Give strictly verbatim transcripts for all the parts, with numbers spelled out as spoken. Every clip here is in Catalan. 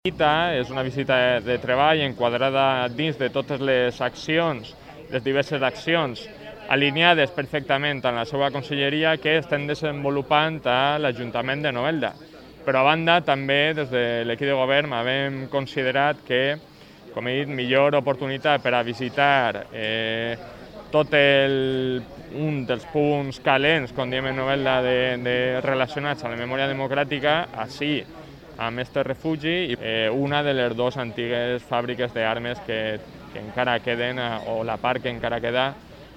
visita és una visita de treball enquadrada dins de totes les accions, les diverses accions, alineades perfectament amb la seva conselleria que estem desenvolupant a l'Ajuntament de Novelda. Però a banda, també des de l'equip de govern hem considerat que, com he dit, millor oportunitat per a visitar eh, tot el, un dels punts calents, com diem en Novelda, de, de relacionats a la memòria democràtica, així amb aquest refugi i eh, una de les dues antigues fàbriques d'armes que, que encara queden, o la part que encara queda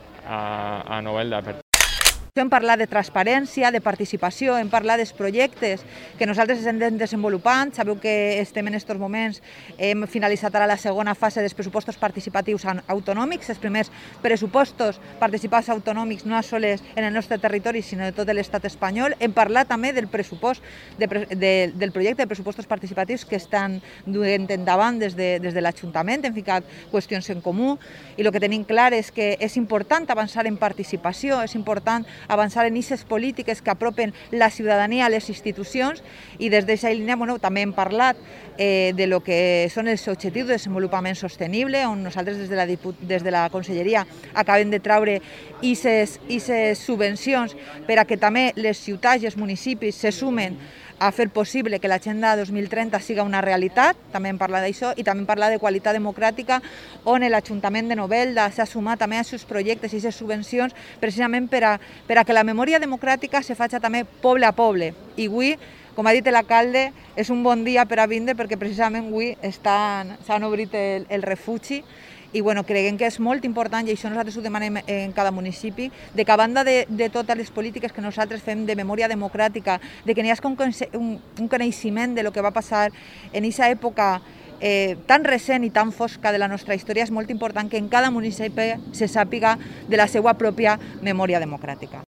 a, a Novelda. Hem parlat de transparència, de participació, hem parlat dels projectes que nosaltres estem desenvolupant. Sabeu que estem en aquests moments, hem finalitzat ara la segona fase dels pressupostos participatius autonòmics, els primers pressupostos participats autonòmics no sols en el nostre territori, sinó de tot l'estat espanyol. Hem parlat també del pressupost, de, de, del projecte de pressupostos participatius que estan duent endavant des de, des de l'Ajuntament, hem ficat qüestions en comú i el que tenim clar és que és important avançar en participació, és important avançar en aquestes polítiques que apropen la ciutadania a les institucions i des d'aquesta línia bueno, també hem parlat eh, de lo que són els objectius de desenvolupament sostenible, on nosaltres des de la, des de la Conselleria acabem de traure aquestes subvencions per a que també les ciutats i els municipis se sumen a fer possible que l'Agenda dos mil trenta siga una realitat, també hem parlat d'això, i també hem parlat de qualitat democràtica, on l'Ajuntament de Novelda s'ha sumat també a aquests projectes i aquestes subvencions precisament per a, per a que la memòria democràtica se faci també poble a poble. I avui, com ha dit l'alcalde, és un bon dia per a vindre perquè precisament avui s'han obrit el, el refugi i bueno, creiem que és molt important, i això nosaltres ho demanem en cada municipi, de que a banda de, de totes les polítiques que nosaltres fem de memòria democràtica, de que n'hi hagi un, un coneixement de lo que va passar en aquesta època eh, tan recent i tan fosca de la nostra història, és molt important que en cada municipi se sàpiga de la seva pròpia memòria democràtica.